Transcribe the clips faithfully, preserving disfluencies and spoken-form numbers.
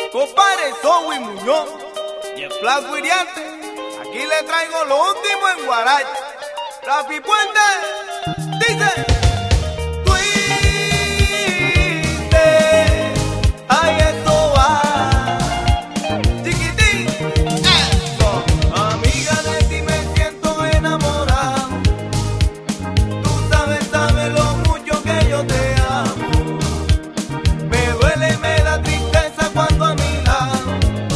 Compadre, soy Will Muñoz y el Flaco Iriarte. Aquí le traigo lo último en Guaracha. Rafi Puente dice: Fuiste, ay, eso va, chiquitín, eso. Amiga, de ti me siento enamorado. Tú sabes, sabes lo mucho que yo te amo. Me duele, me da tristeza cuando a mi lado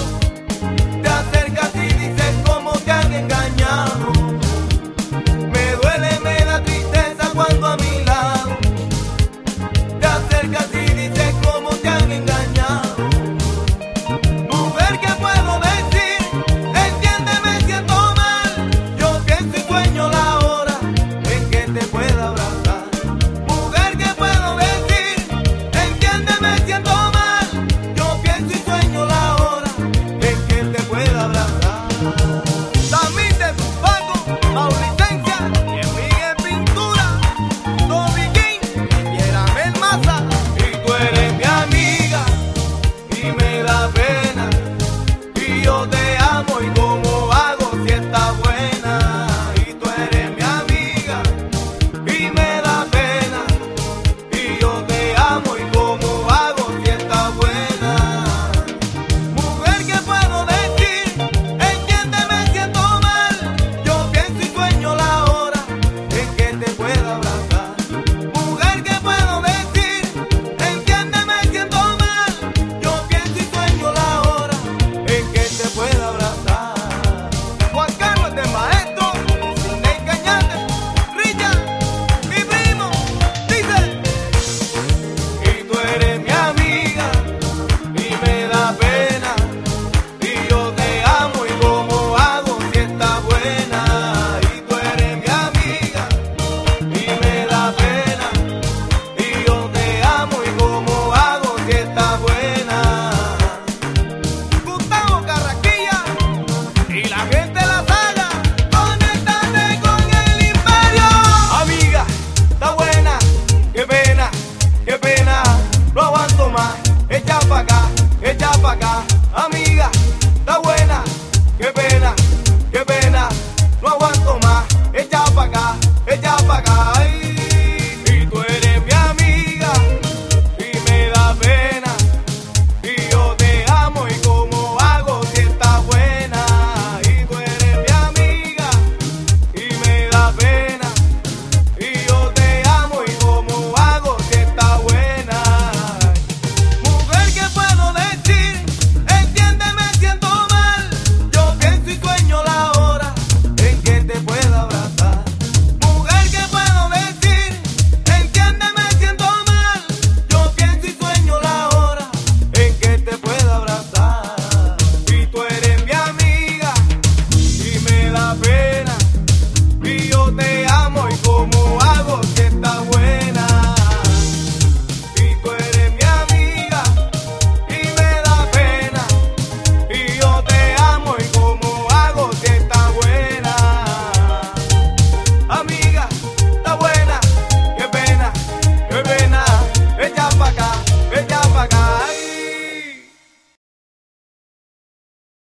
te acercas y dices cómo te han engañado. Me duele, me da tristeza cuando a mi lado te acercas y dices cómo te han engañado. Mujer, ¿qué puedo decir? Entiéndeme, siento mal. Yo pienso y sueño la hora en que te pueda abrazar. Mujer, ¿qué puedo decir? Entiéndeme, siento mal. Yo pienso y sueño la hora en que te pueda abrazar. También de tu pago, Mauricencia, y en Miguel Pintura, Toby King, y Eramel Maza. Y tú eres mi amiga y me da pena, y yo te amo y cómo hago si está buena. Y tú eres mi amiga y me da pena, y yo te amo y cómo hago si está buena. Mujer, ¿qué puedo decir? Entiéndeme, siento mal. Yo pienso y sueño la hora en que te pueda abrazar. Mujer, ¿qué puedo decir? Entiéndeme, siento mal. Yo pienso y sueño la hora en que te pueda abrazar. Juan Carlos de Maestro, Sidney Cañate, Richard, mi primo, dice: y tú eres mi amiga y me da pena, y yo te amo y cómo hago si está buena. Y tú eres mi amiga y me da pena, y yo te amo y cómo hago si está buena. Gustavo Carraquilla y la gente de la saga, conéctate con el imperio. Amiga, está buena, qué pena, qué pena, no aguanto más, echa pa' acá, echa pa' acá. Amiga, está buena, qué pena,